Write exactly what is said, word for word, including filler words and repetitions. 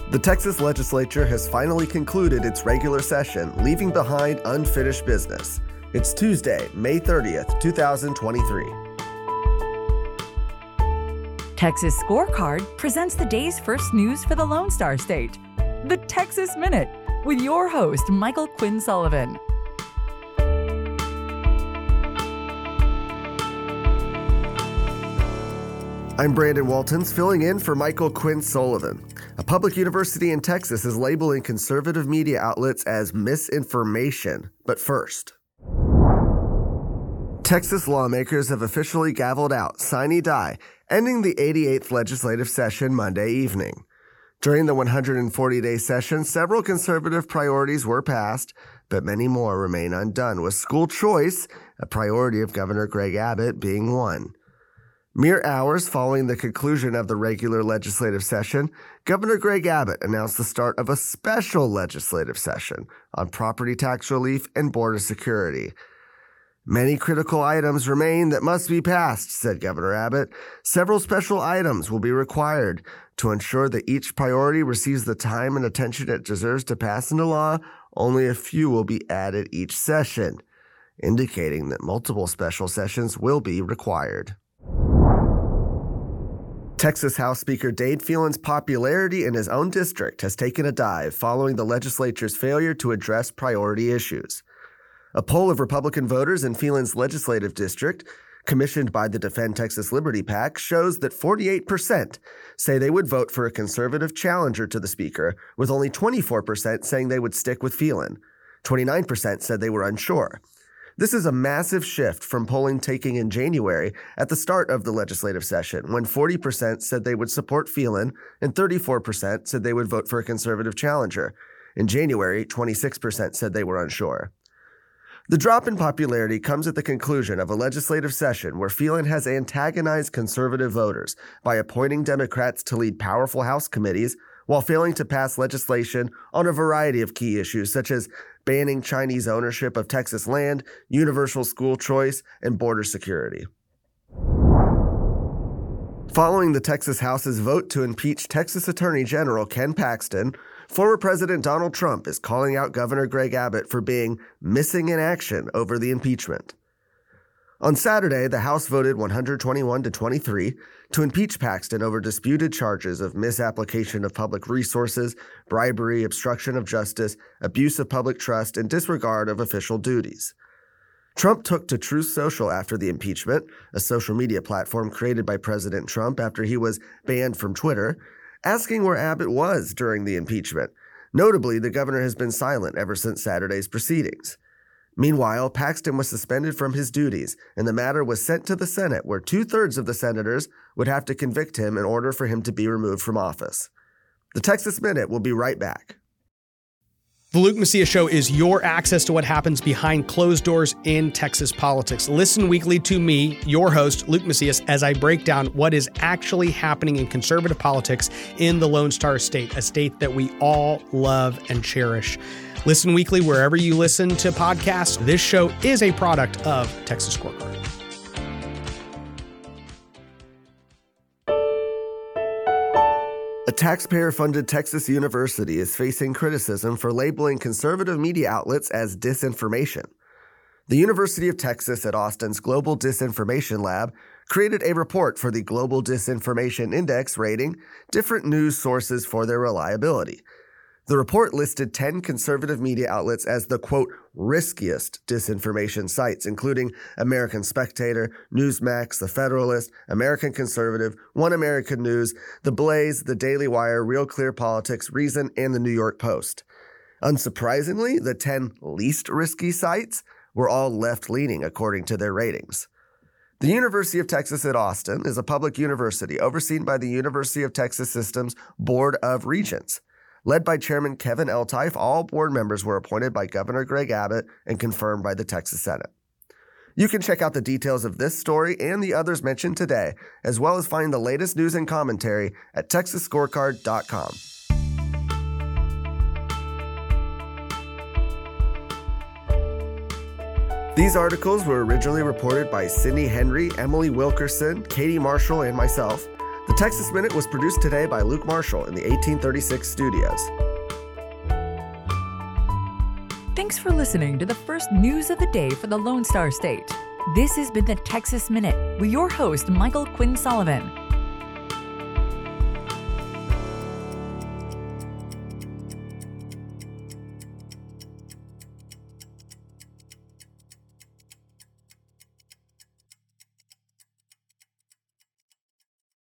The Texas legislature has finally concluded its regular session, leaving behind unfinished business. It's Tuesday, May thirtieth, twenty twenty-three. Texas Scorecard presents the day's first news for the Lone Star State. The Texas Minute, with your host, Michael Quinn Sullivan. I'm Brandon Waltons, filling in for Michael Quinn Sullivan. A public university in Texas is labeling conservative media outlets as misinformation. But first, Texas lawmakers have officially gavelled out sine die, ending the eighty-eighth legislative session Monday evening. During the one hundred forty-day session, several conservative priorities were passed, but many more remain undone, with school choice, a priority of Governor Greg Abbott, being one. Mere hours following the conclusion of the regular legislative session, Governor Greg Abbott announced the start of a special legislative session on property tax relief and border security. Many critical items remain that must be passed, said Governor Abbott. Several special items will be required to ensure that each priority receives the time and attention it deserves to pass into law. Only a few will be added each session, indicating that multiple special sessions will be required. Texas House Speaker Dade Phelan's popularity in his own district has taken a dive following the legislature's failure to address priority issues. A poll of Republican voters in Phelan's legislative district, commissioned by the Defend Texas Liberty PAC, shows that forty-eight percent say they would vote for a conservative challenger to the speaker, with only twenty-four percent saying they would stick with Phelan. twenty-nine percent said they were unsure. This is a massive shift from polling taken in January at the start of the legislative session, when forty percent said they would support Phelan and thirty-four percent said they would vote for a conservative challenger. In January, twenty-six percent said they were unsure. The drop in popularity comes at the conclusion of a legislative session where Phelan has antagonized conservative voters by appointing Democrats to lead powerful House committees while failing to pass legislation on a variety of key issues such as banning Chinese ownership of Texas land, universal school choice, and border security. Following the Texas House's vote to impeach Texas Attorney General Ken Paxton, former President Donald Trump is calling out Governor Greg Abbott for being missing in action over the impeachment. On Saturday, the House voted one hundred twenty-one to twenty-three to impeach Paxton over disputed charges of misapplication of public resources, bribery, obstruction of justice, abuse of public trust, and disregard of official duties. Trump took to Truth Social after the impeachment, a social media platform created by President Trump after he was banned from Twitter, asking where Abbott was during the impeachment. Notably, the governor has been silent ever since Saturday's proceedings. Meanwhile, Paxton was suspended from his duties, and the matter was sent to the Senate, where two-thirds of the senators would have to convict him in order for him to be removed from office. The Texas Minute will be right back. The Luke Macias Show is your access to what happens behind closed doors in Texas politics. Listen weekly to me, your host, Luke Macias, as I break down what is actually happening in conservative politics in the Lone Star State, a state that we all love and cherish. Listen weekly wherever you listen to podcasts. This show is a product of Texas Scorecard. A taxpayer-funded Texas university is facing criticism for labeling conservative media outlets as disinformation. The University of Texas at Austin's Global Disinformation Lab created a report for the Global Disinformation Index rating different news sources for their reliability. The report listed ten conservative media outlets as the, quote, riskiest disinformation sites, including American Spectator, Newsmax, The Federalist, American Conservative, One American News, The Blaze, The Daily Wire, Real Clear Politics, Reason, and The New York Post. Unsurprisingly, the ten least risky sites were all left-leaning according to their ratings. The University of Texas at Austin is a public university overseen by the University of Texas System's Board of Regents. Led by Chairman Kevin Eltife, all board members were appointed by Governor Greg Abbott and confirmed by the Texas Senate. You can check out the details of this story and the others mentioned today, as well as find the latest news and commentary at texas scorecard dot com. These articles were originally reported by Sydney Henry, Emily Wilkerson, Katie Marshall, and myself. The Texas Minute was produced today by Luke Marshall in the eighteen thirty-six studios. Thanks for listening to the first news of the day for the Lone Star State. This has been the Texas Minute with your host, Michael Quinn Sullivan.